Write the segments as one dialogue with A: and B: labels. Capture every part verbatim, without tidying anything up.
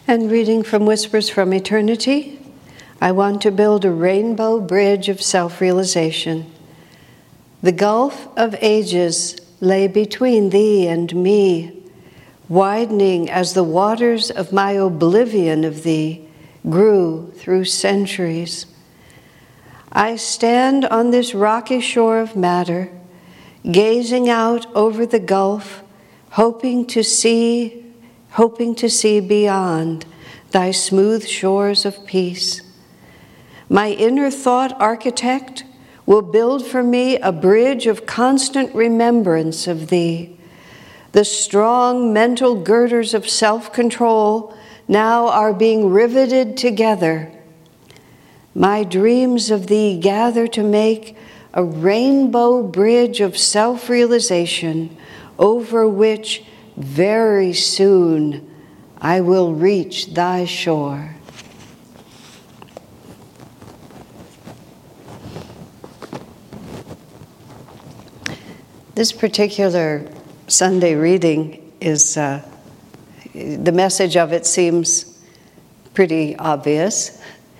A: And reading from Whispers from Eternity, I want to build a rainbow bridge of self-realization. The gulf of ages lay between thee and me, widening as the waters of my oblivion of thee grew through centuries. I stand on this rocky shore of matter, gazing out over the gulf, hoping to see hoping to see beyond thy smooth shores of peace. My inner thought architect will build for me a bridge of constant remembrance of thee. The strong mental girders of self-control now are being riveted together. My dreams of thee gather to make a rainbow bridge of self-realization over which very soon I will reach thy shore. This particular Sunday reading is, uh, the message of it seems pretty obvious.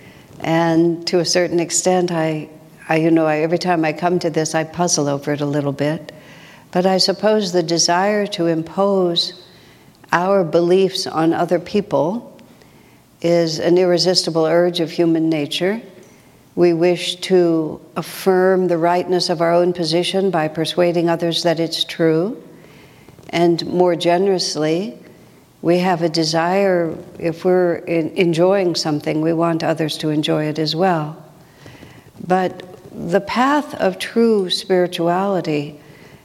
A: And to a certain extent, I, I you know, I, every time I come to this, I puzzle over it a little bit. But I suppose the desire to impose our beliefs on other people is an irresistible urge of human nature. We wish to affirm the rightness of our own position by persuading others that it's true. And more generously, we have a desire, if we're in enjoying something, we want others to enjoy it as well. But the path of true spirituality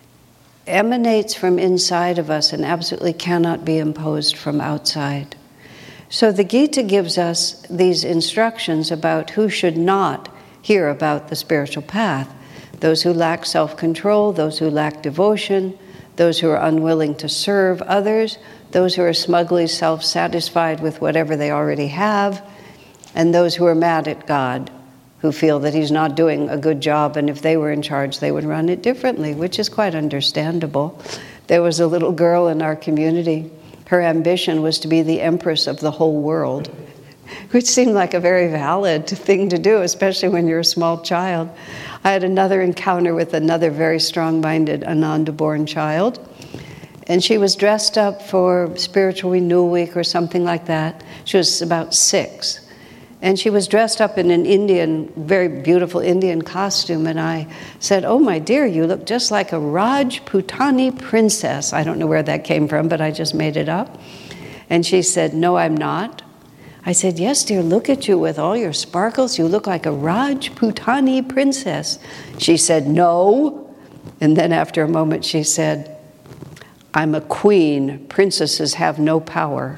A: emanates from inside of us and absolutely cannot be imposed from outside. So the Gita gives us these instructions about who should not hear about the spiritual path. Those who lack self-control, those who lack devotion, those who are unwilling to serve others, those who are smugly self-satisfied with whatever they already have, and those who are mad at God, who feel that he's not doing a good job, and if they were in charge, they would run it differently, which is quite understandable. There was a little girl in our community. Her ambition was to be the empress of the whole world, which seemed like a very valid thing to do, especially when you're a small child. I had another encounter with another very strong-minded Ananda-born child, and she was dressed up for Spiritual Renewal Week or something like that. She was about six. And she was dressed up in an Indian, very beautiful Indian costume, and I said, "Oh, my dear, you look just like a Rajputani princess." I don't know where that came from, but I just made it up. And she said, "No, I'm not." I said, "Yes, dear, look at you with all your sparkles. You look like a Rajputani princess." She said, "No." And then after a moment, she said, "I'm a queen. Princesses have no power."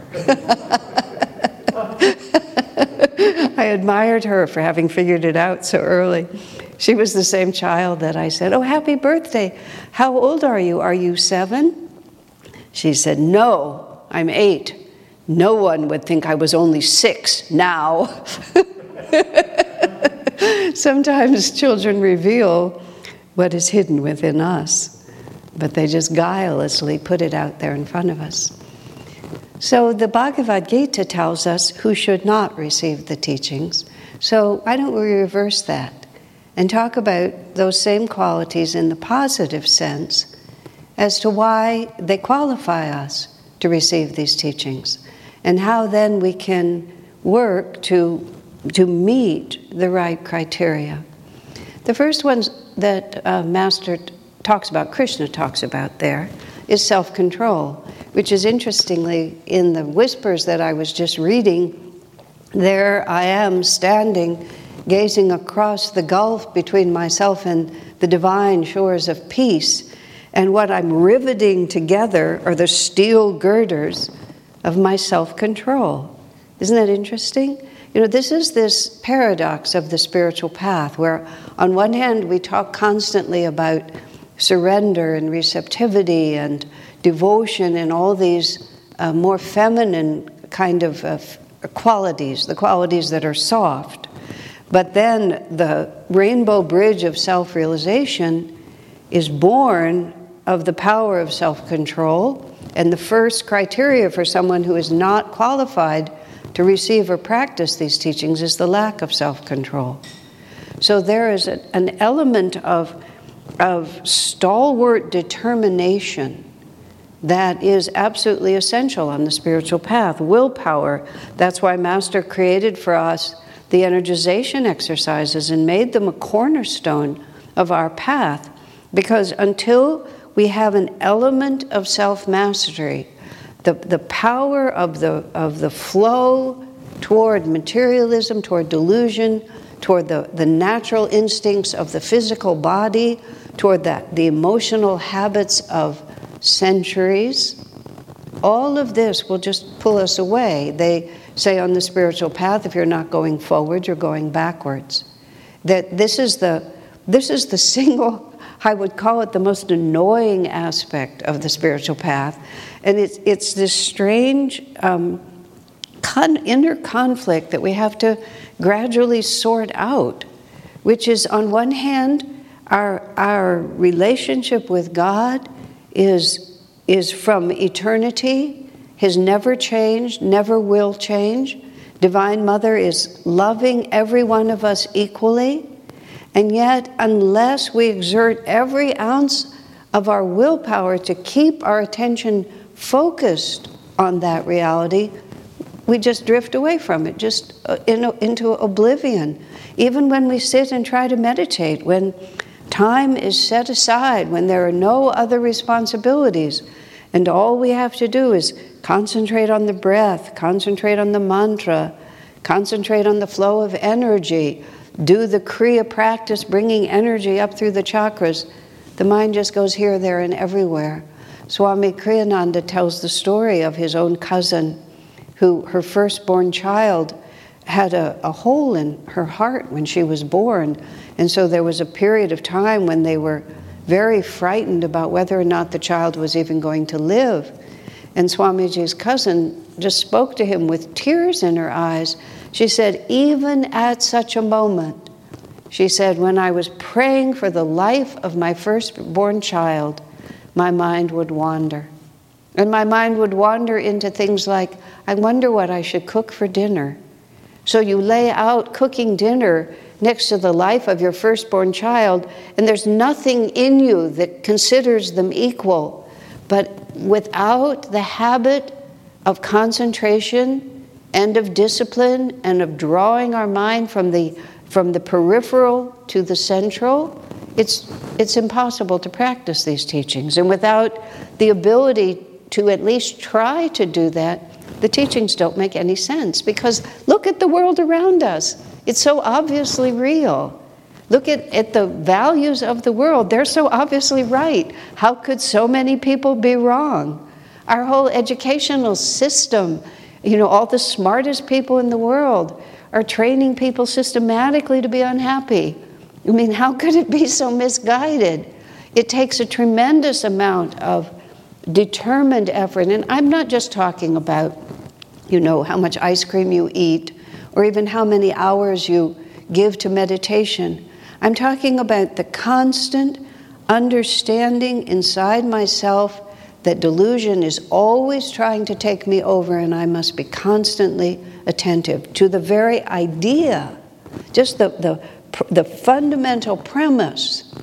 A: I admired her for having figured it out so early. She was the same child that I said, "Oh, happy birthday. How old are you? Are you seven?" She said, "No, I'm eight. No one would think I was only six now." Sometimes children reveal what is hidden within us, but they just guilelessly put it out there in front of us. So the Bhagavad Gita tells us who should not receive the teachings. So why don't we reverse that and talk about those same qualities in the positive sense as to why they qualify us to receive these teachings, and how then we can work to, to meet the right criteria. The first one that uh, Master talks about, Krishna talks about there, is self-control, which is interestingly in the Whispers that I was just reading. There I am standing, gazing across the gulf between myself and the divine shores of peace, and what I'm riveting together are the steel girders of my self-control. Isn't that interesting? You know, this is this paradox of the spiritual path, where on one hand we talk constantly about surrender and receptivity and devotion and all these uh, more feminine kind of uh, qualities, the qualities that are soft. But then the rainbow bridge of self-realization is born of the power of self-control, and the first criteria for someone who is not qualified to receive or practice these teachings is the lack of self-control. So there is a, an element of, of stalwart determination that is absolutely essential on the spiritual path. Willpower, that's why Master created for us the energization exercises and made them a cornerstone of our path, because until we have an element of self-mastery, the, the power of the, of the flow toward materialism, toward delusion, toward the, the natural instincts of the physical body, toward that, the emotional habits of centuries, all of this will just pull us away. They say on the spiritual path, if you're not going forward, you're going backwards. That this is the this is the single, I would call it the most annoying aspect of the spiritual path, and it's it's this strange um, con- inner conflict that we have to gradually sort out, which is on one hand, our our relationship with God is is from eternity, has never changed, never will change. Divine Mother is loving every one of us equally, and yet unless we exert every ounce of our willpower to keep our attention focused on that reality, we just drift away from it, just in, into oblivion. Even when we sit and try to meditate, when time is set aside, when there are no other responsibilities, and all we have to do is concentrate on the breath, concentrate on the mantra, concentrate on the flow of energy, do the Kriya practice, bringing energy up through the chakras, the mind just goes here, there, and everywhere. Swami Kriyananda tells the story of his own cousin, who her firstborn child had a, a hole in her heart when she was born. And so there was a period of time when they were very frightened about whether or not the child was even going to live. And Swamiji's cousin just spoke to him with tears in her eyes. She said, even at such a moment, she said, when I was praying for the life of my firstborn child, my mind would wander. And my mind would wander into things like, I wonder what I should cook for dinner. So you lay out cooking dinner next to the life of your firstborn child, and there's nothing in you that considers them equal. But without the habit of concentration and of discipline and of drawing our mind from the from the peripheral to the central, it's it's impossible to practice these teachings. And without the ability to at least try to do that, the teachings don't make any sense. Because look at the world around us. It's so obviously real. Look at, at the values of the world. They're so obviously right. How could so many people be wrong? Our whole educational system, you know, all the smartest people in the world are training people systematically to be unhappy. I mean, how could it be so misguided? It takes a tremendous amount of determined effort. And I'm not just talking about, you know, how much ice cream you eat or even how many hours you give to meditation. I'm talking about the constant understanding inside myself that delusion is always trying to take me over, and I must be constantly attentive to the very idea, just the, the, the fundamental premise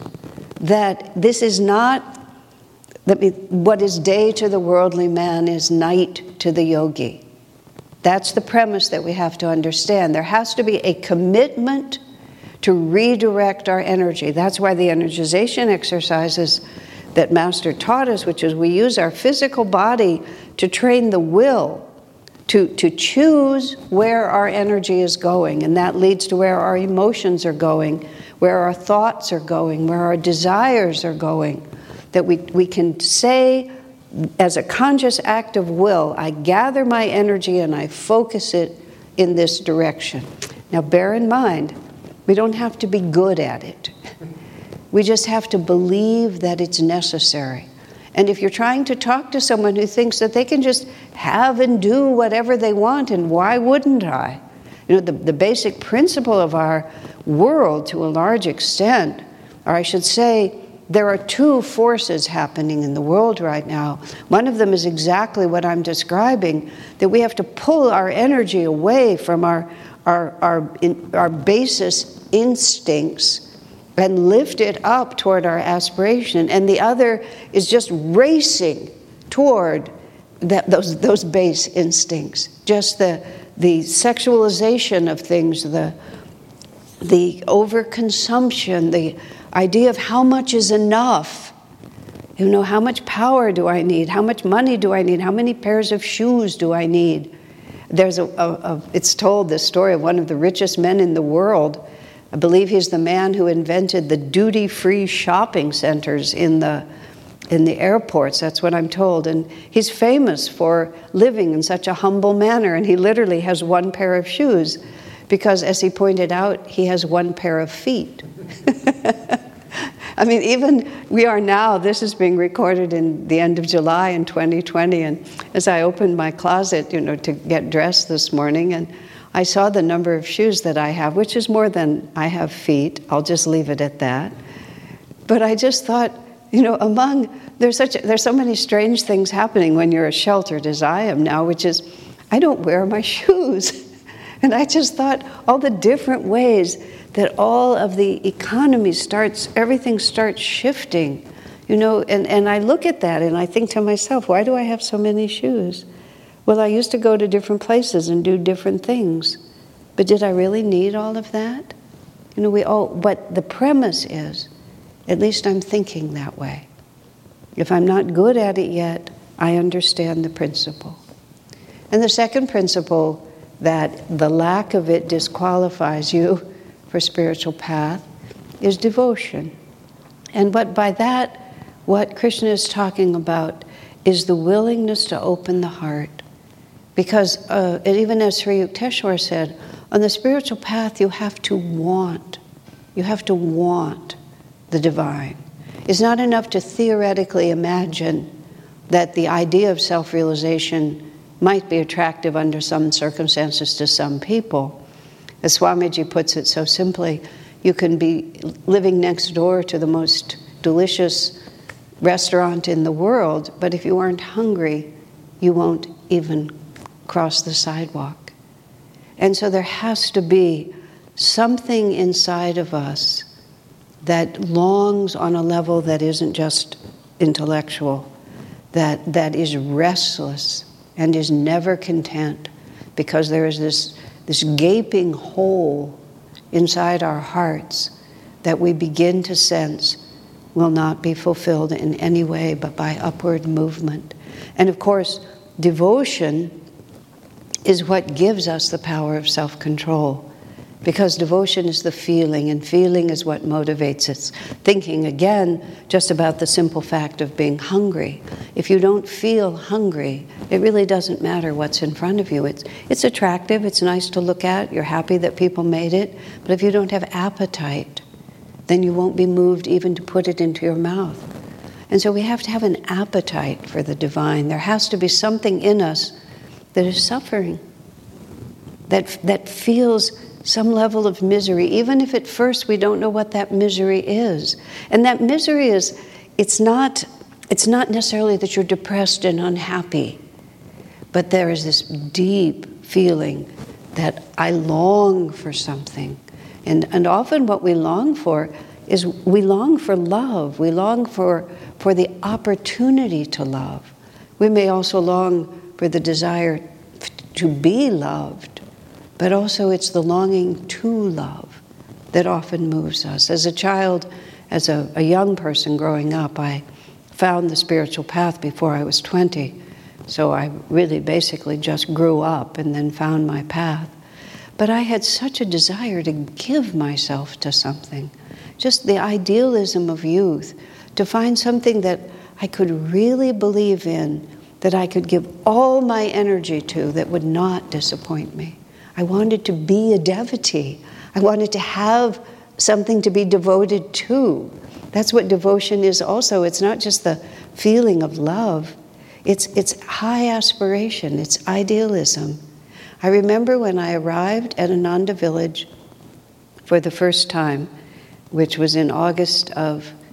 A: that this is not, that what is day to the worldly man is night to the yogi. That's the premise that we have to understand. There has to be a commitment to redirect our energy. That's why the energization exercises that Master taught us, which is we use our physical body to train the will, to, to choose where our energy is going. And that leads to where our emotions are going, where our thoughts are going, where our desires are going. That we, we can say, as a conscious act of will, I gather my energy and I focus it in this direction. Now bear in mind, we don't have to be good at it. We just have to believe that it's necessary. And if you're trying to talk to someone who thinks that they can just have and do whatever they want, and why wouldn't I? You know, the, the basic principle of our world to a large extent, or I should say, there are two forces happening in the world right now. One of them is exactly what I'm describing, that we have to pull our energy away from our, our, our, in, our basis instincts and lift it up toward our aspiration. And the other is just racing toward that, those, those base instincts, just the, the sexualization of things, the, the overconsumption, the idea of how much is enough. You know, how much power do I need? How much money do I need? How many pairs of shoes do I need? There's a, a, a it's told, the story of one of the richest men in the world. I believe he's the man who invented the duty-free shopping centers in the in the airports. That's what I'm told. And he's famous for living in such a humble manner. And he literally has one pair of shoes because, as he pointed out, he has one pair of feet. I mean, even we are now, this is being recorded in the end of July in twenty twenty. And as I opened my closet, you know, to get dressed this morning, and I saw the number of shoes that I have, which is more than I have feet. I'll just leave it at that. But I just thought, you know, among, there's such, there's so many strange things happening when you're as sheltered as I am now, which is, I don't wear my shoes. And I just thought all the different ways that all of the economy starts, everything starts shifting, you know, and, and I look at that and I think to myself, why do I have so many shoes? Well, I used to go to different places and do different things, but did I really need all of that? You know, we all, but the premise is, at least I'm thinking that way. If I'm not good at it yet, I understand the principle. And the second principle, that the lack of it disqualifies you for spiritual path, is devotion. And what by that, what Krishna is talking about is the willingness to open the heart. Because uh, even as Sri Yukteswar said, on the spiritual path you have to want. You have to want the divine. It's not enough to theoretically imagine that the idea of self-realization might be attractive under some circumstances to some people. As Swamiji puts it so simply, you can be living next door to the most delicious restaurant in the world, but if you aren't hungry, you won't even cross the sidewalk. And so there has to be something inside of us that longs on a level that isn't just intellectual, that, that is restless and is never content, because there is this, this gaping hole inside our hearts that we begin to sense will not be fulfilled in any way but by upward movement. And of course, devotion is what gives us the power of self-control, because devotion is the feeling, and feeling is what motivates us. Thinking, again, just about the simple fact of being hungry. If you don't feel hungry, it really doesn't matter what's in front of you. It's, it's attractive, it's nice to look at, you're happy that people made it, but if you don't have appetite, then you won't be moved even to put it into your mouth. And so we have to have an appetite for the divine. There has to be something in us that is suffering, that, that feels some level of misery, even if at first we don't know what that misery is. And that misery is, it's not, it's not necessarily that you're depressed and unhappy, but there is this deep feeling that I long for something. And, and often what we long for is we long for love. We long for, for the opportunity to love. We may also long for the desire to be loved, but also it's the longing to love that often moves us. As a child, as a, a young person growing up, I found the spiritual path before I was twenty. So I really basically just grew up and then found my path. But I had such a desire to give myself to something. Just the idealism of youth, to find something that I could really believe in, that I could give all my energy to, that would not disappoint me. I wanted to be a devotee. I wanted to have something to be devoted to. That's what devotion is also. It's not just the feeling of love. It's, it's high aspiration. It's idealism. I remember when I arrived at Ananda Village for the first time, which was in August of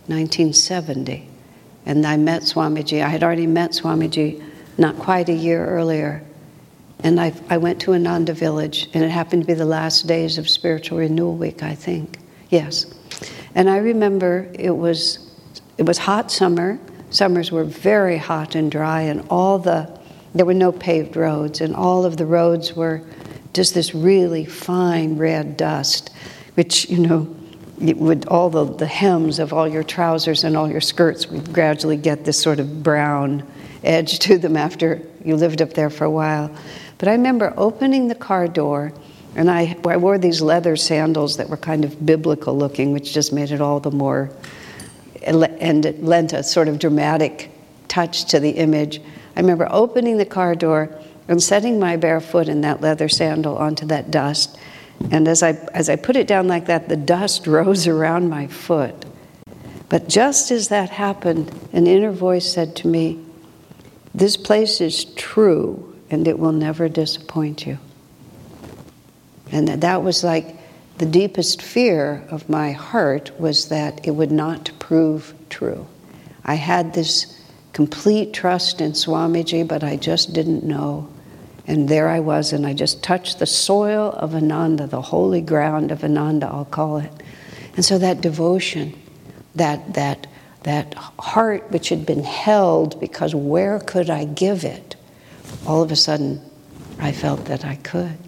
A: nineteen seventy. And I met Swamiji. I had already met Swamiji not quite a year earlier. And I, I went to Ananda Village, and it happened to be the last days of Spiritual Renewal Week, I think. Yes. And I remember it was it was hot summer. Summers were very hot and dry, and all the, there were no paved roads, and all of the roads were just this really fine red dust, which, you know, it would, all the, the hems of all your trousers and all your skirts would gradually get this sort of brown edge to them after you lived up there for a while. But I remember opening the car door, and I, I wore these leather sandals that were kind of biblical looking, which just made it all the more, and it lent a sort of dramatic touch to the image. I remember opening the car door and setting my bare foot in that leather sandal onto that dust. And as I as I put it down like that, the dust rose around my foot. But just as that happened, an inner voice said to me, "This place is true, and it will never disappoint you." And that was like the deepest fear of my heart, was that it would not prove true. I had this complete trust in Swamiji, but I just didn't know. And there I was, and I just touched the soil of Ananda, the holy ground of Ananda, I'll call it. And so that devotion, that that that heart which had been held because where could I give it? All of a sudden, I felt that I could.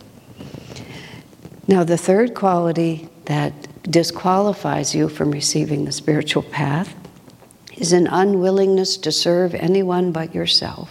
A: Now, the third quality that disqualifies you from receiving the spiritual path is an unwillingness to serve anyone but yourself.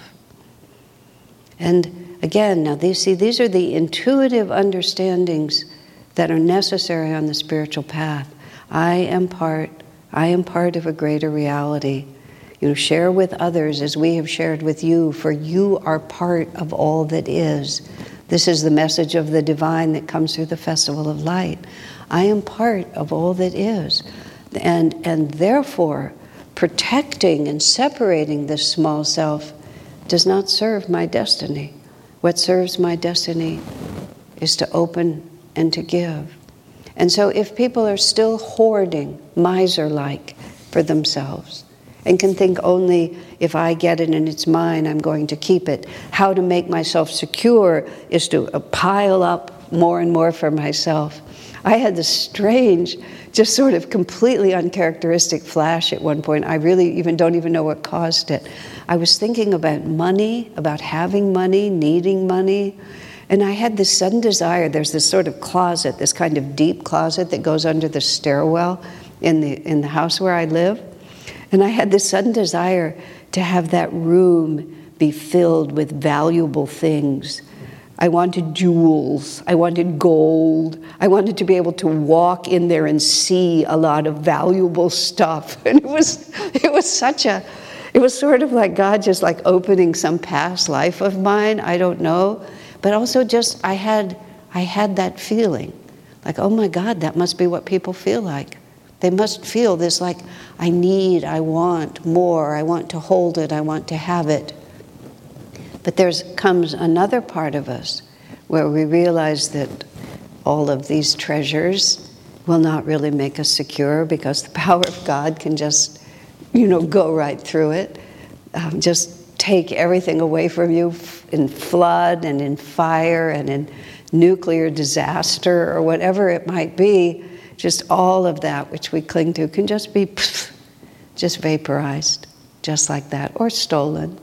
A: And again, now these, see, these are the intuitive understandings that are necessary on the spiritual path. I am part, I am part of a greater reality. You know, share with others as we have shared with you, for you are part of all that is. This is the message of the divine that comes through the Festival of Light. I am part of all that is. And, and therefore, protecting and separating this small self does not serve my destiny. What serves my destiny is to open and to give. And so if people are still hoarding, miser-like, for themselves, and can think only, if I get it and it's mine, I'm going to keep it. How to make myself secure is to pile up more and more for myself. I had this strange, just sort of completely uncharacteristic flash at one point. I really even don't even know what caused it. I was thinking about money, about having money, needing money, and I had this sudden desire. There's this sort of closet, this kind of deep closet that goes under the stairwell in the in the house where I live. And I had this sudden desire to have that room be filled with valuable things. I wanted jewels. I wanted gold. I wanted to be able to walk in there and see a lot of valuable stuff. And it was, it was such a, it was sort of like God just like opening some past life of mine. I don't know, but also just I had, I had that feeling, like, oh my God, that must be what people feel like. They must feel this like, I need, I want more. I want to hold it. I want to have it. But there comes another part of us where we realize that all of these treasures will not really make us secure, because the power of God can just, you know, go right through it. Um, just take everything away from you in flood and in fire and in nuclear disaster or whatever it might be. Just all of that which we cling to can just be pff, just vaporized, just like that, or stolen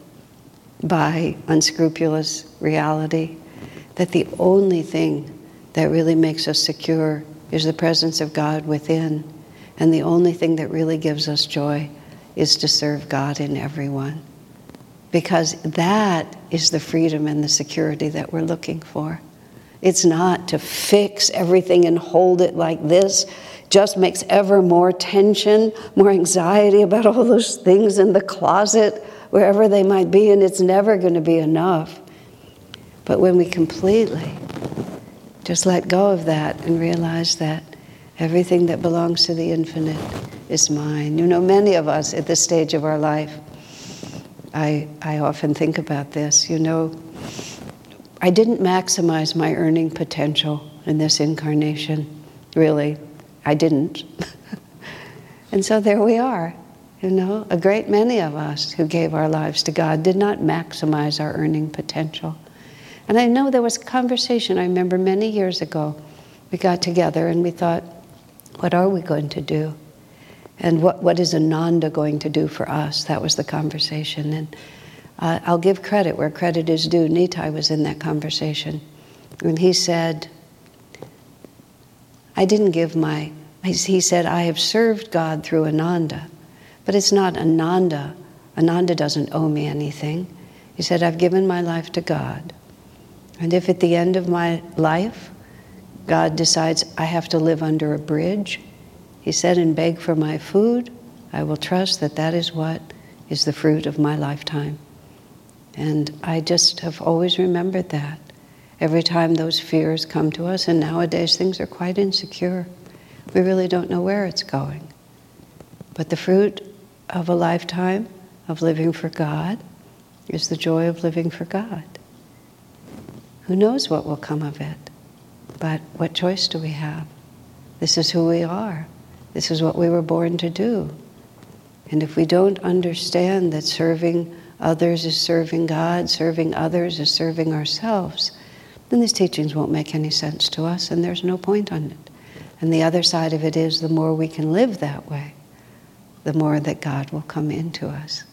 A: by unscrupulous reality. That the only thing that really makes us secure is the presence of God within. And the only thing that really gives us joy is to serve God in everyone. Because that is the freedom and the security that we're looking for. It's not to fix everything and hold it like this. Just makes ever more tension, more anxiety about all those things in the closet, wherever they might be, and it's never going to be enough. But when we completely just let go of that and realize that everything that belongs to the infinite is mine. You know, many of us at this stage of our life, I, I often think about this, you know, I didn't maximize my earning potential in this incarnation, really. I didn't. And so there we are. You know, a great many of us who gave our lives to God did not maximize our earning potential. And I know there was a conversation, I remember many years ago, we got together and we thought, what are we going to do? And what, what is Ananda going to do for us? That was the conversation. And uh, I'll give credit where credit is due. Nitai was in that conversation. And he said, I didn't give my, he said, I have served God through Ananda. But it's not Ananda. Ananda doesn't owe me anything. He said, I've given my life to God. And if at the end of my life, God decides I have to live under a bridge, he said, and beg for my food, I will trust that that is what is the fruit of my lifetime. And I just have always remembered that. Every time those fears come to us, and nowadays things are quite insecure. We really don't know where it's going. But the fruit of a lifetime of living for God is the joy of living for God. Who knows what will come of it? But what choice do we have? This is who we are. This is what we were born to do. And if we don't understand that serving others is serving God, serving others is serving ourselves, then these teachings won't make any sense to us, and there's no point on it. And the other side of it is the more we can live that way, the more that God will come into us.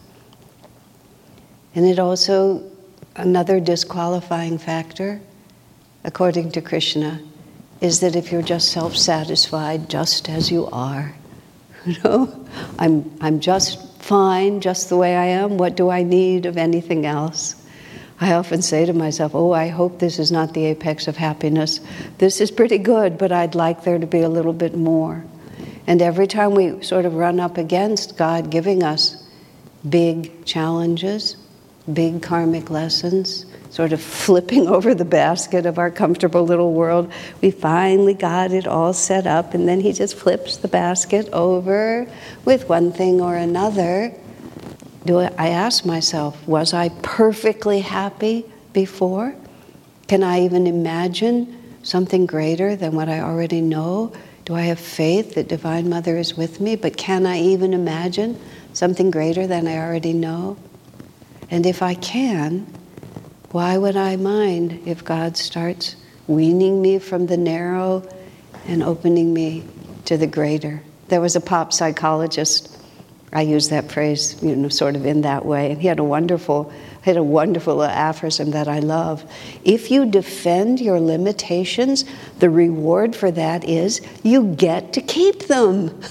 A: And it also, another disqualifying factor, according to Krishna, is that if you're just self-satisfied, just as you are, you know, I'm, I'm just fine, just the way I am, what do I need of anything else? I often say to myself, oh, I hope this is not the apex of happiness. This is pretty good, but I'd like there to be a little bit more. And every time we sort of run up against God giving us big challenges, big karmic lessons, sort of flipping over the basket of our comfortable little world, we finally got it all set up, and then he just flips the basket over with one thing or another. Do I, I ask myself, was I perfectly happy before? Can I even imagine something greater than what I already know? Do I have faith that Divine Mother is with me? But can I even imagine something greater than I already know? And if I can, why would I mind if God starts weaning me from the narrow and opening me to the greater? There was a pop psychologist, I use that phrase, you know, sort of in that way, and he had a wonderful, had a wonderful aphorism that I love. If you defend your limitations, the reward for that is you get to keep them.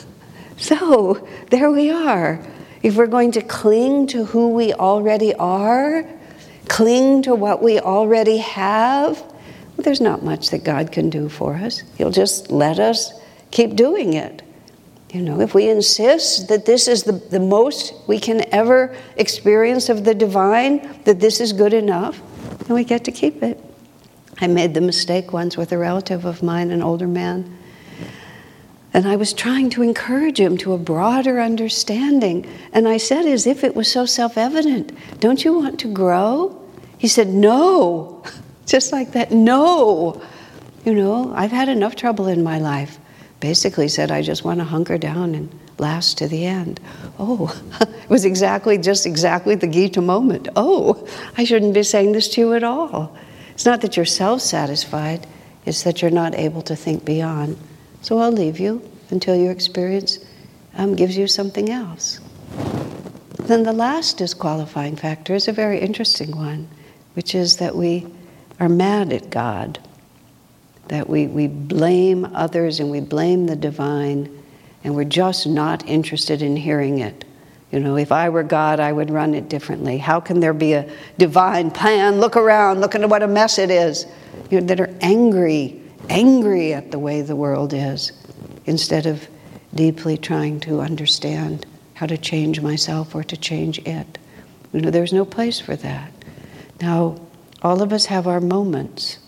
A: So there we are. If we're going to cling to who we already are, cling to what we already have, well, there's not much that God can do for us. He'll just let us keep doing it. You know, if we insist that this is the, the most we can ever experience of the divine, that this is good enough, then we get to keep it. I made the mistake once with a relative of mine, an older man, and I was trying to encourage him to a broader understanding. And I said, as if it was so self-evident, don't you want to grow? He said, no. Just like that, no. You know, I've had enough trouble in my life. Basically said, I just want to hunker down and last to the end. Oh, it was exactly, just exactly the Gita moment. Oh, I shouldn't be saying this to you at all. It's not that you're self-satisfied, it's that you're not able to think beyond. So I'll leave you until your experience um, gives you something else. Then the last disqualifying factor is a very interesting one, which is that we are mad at God. That we, we blame others and we blame the divine, and we're just not interested in hearing it. You know, if I were God, I would run it differently. How can there be a divine plan? Look around, look at what a mess it is. You know, that are angry, angry at the way the world is, instead of deeply trying to understand how to change myself or to change it. You know, there's no place for that. Now, all of us have our moments.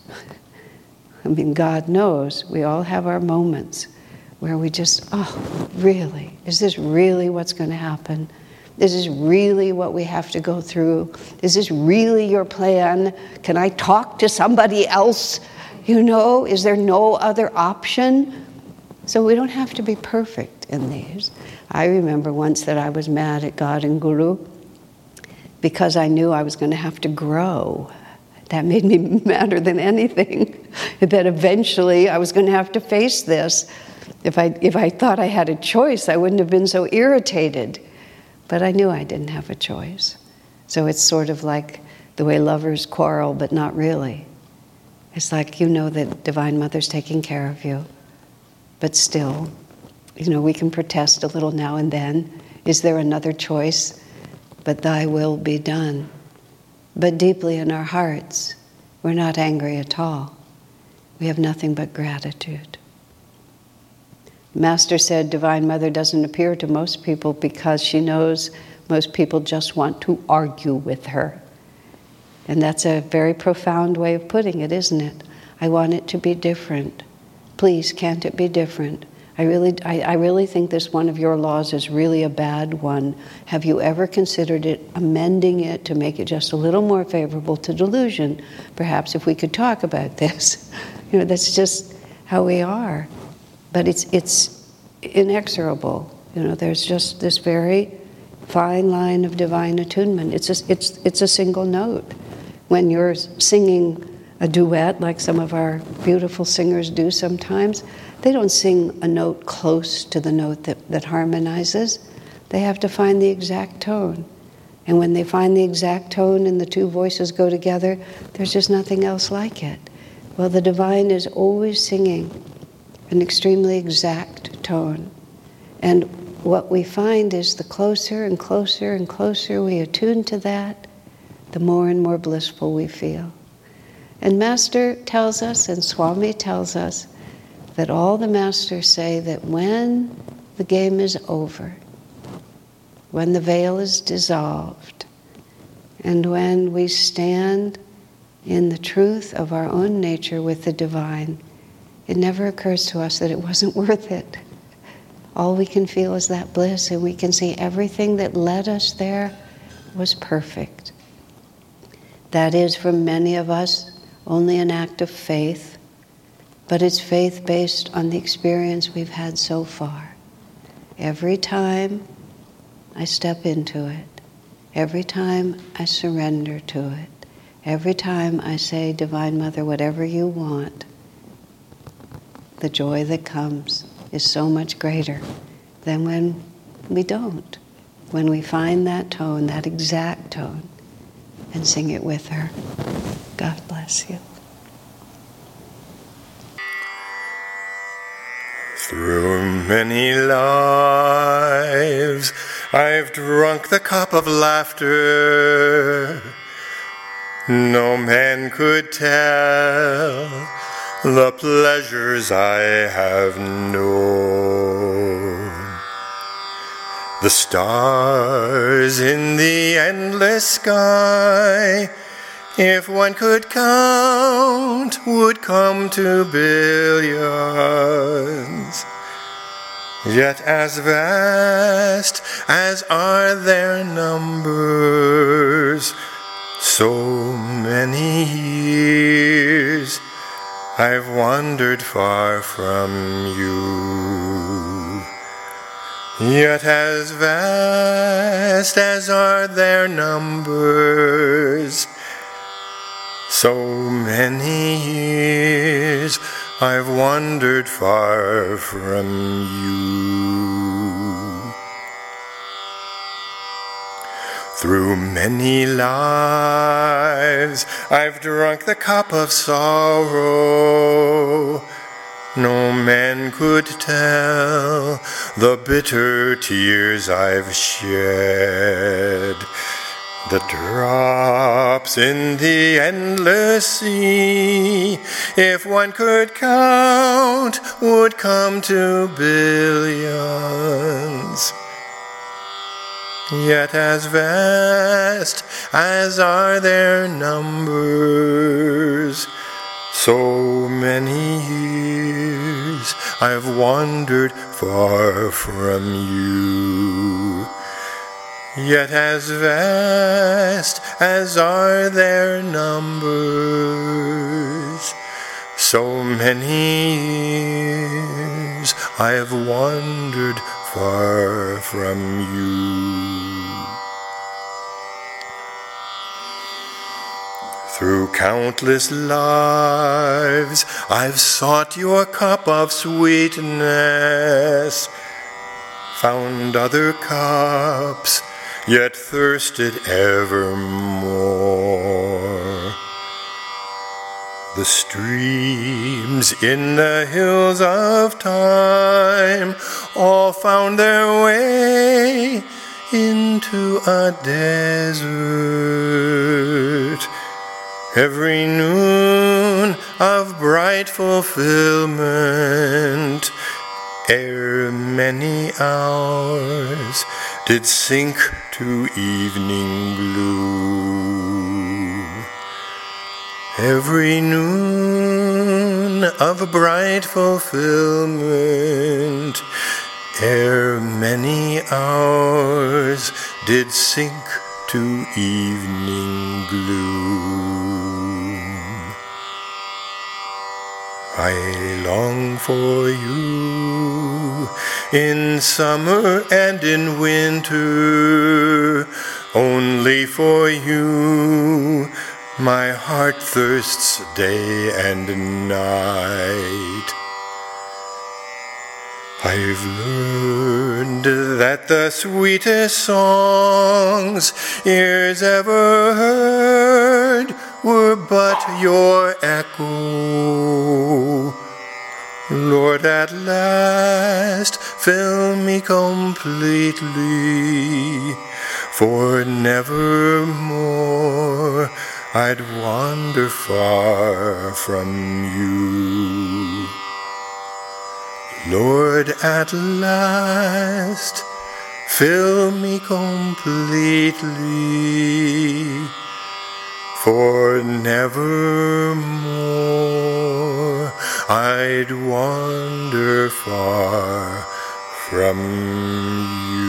A: I mean, God knows we all have our moments where we just, oh, really? Is this really what's going to happen? Is this really what we have to go through? Is this really your plan? Can I talk to somebody else? You know, is there no other option? So we don't have to be perfect in these. I remember once that I was mad at God and Guru because I knew I was going to have to grow. That made me madder than anything, that eventually I was going to have to face this. If I, if I thought I had a choice, I wouldn't have been so irritated. But I knew I didn't have a choice. So it's sort of like the way lovers quarrel, but not really. It's like, you know that Divine Mother's taking care of you, but still, you know, we can protest a little now and then. Is there another choice? But thy will be done. But deeply in our hearts, we're not angry at all. We have nothing but gratitude. Master said Divine Mother doesn't appear to most people because she knows most people just want to argue with her. And that's a very profound way of putting it, isn't it? I want it to be different. Please, can't it be different? I really, I, I really think this one of your laws is really a bad one. Have you ever considered it, amending it to make it just a little more favorable to delusion? Perhaps if we could talk about this. You know, that's just how we are. But it's it's inexorable. You know, there's just this very fine line of divine attunement. It's a, it's it's a single note. When you're singing a duet, like some of our beautiful singers do sometimes, they don't sing a note close to the note that, that harmonizes. They have to find the exact tone. And when they find the exact tone and the two voices go together, there's just nothing else like it. Well, the divine is always singing an extremely exact tone. And what we find is the closer and closer and closer we attune to that, the more and more blissful we feel. And Master tells us, and Swami tells us, that all the Masters say that when the game is over, when the veil is dissolved, and when we stand in the truth of our own nature with the divine, it never occurs to us that it wasn't worth it. All we can feel is that bliss, and we can see everything that led us there was perfect. That is, for many of us, only an act of faith, but it's faith based on the experience we've had so far. Every time I step into it, every time I surrender to it, every time I say, Divine Mother, whatever you want, the joy that comes is so much greater than when we don't. When we find that tone, that exact tone, and sing it with her. God bless you.
B: Through many lives, I've drunk the cup of laughter. No man could tell the pleasures I have known. The stars in the endless sky, if one could count, would come to billions. Yet as vast as are their numbers, so many years I've wandered far from you. Yet as vast as are their numbers, so many years I've wandered far from you. Through many lives I've drunk the cup of sorrow. No man could tell the bitter tears I've shed. The drops in the endless sea, if one could count, would come to billions. Yet as vast as are their numbers, so many years I've wandered far from you. Yet as vast as are their numbers, so many years I have wandered far from you. Through countless lives, I've sought your cup of sweetness, found other cups, yet thirsted evermore. The streams in the hills of time all found their way into a desert. Every noon of bright fulfillment, ere many hours did sink to evening gloom. Every noon of bright fulfillment, ere many hours did sink to evening gloom. I long for you in summer and in winter, only for you my heart thirsts day and night. I've learned that the sweetest songs ears ever heard were but your echo. Lord, at last fill me completely, for nevermore I'd wander far from you. Lord, at last fill me completely, for nevermore I'd wander far from you.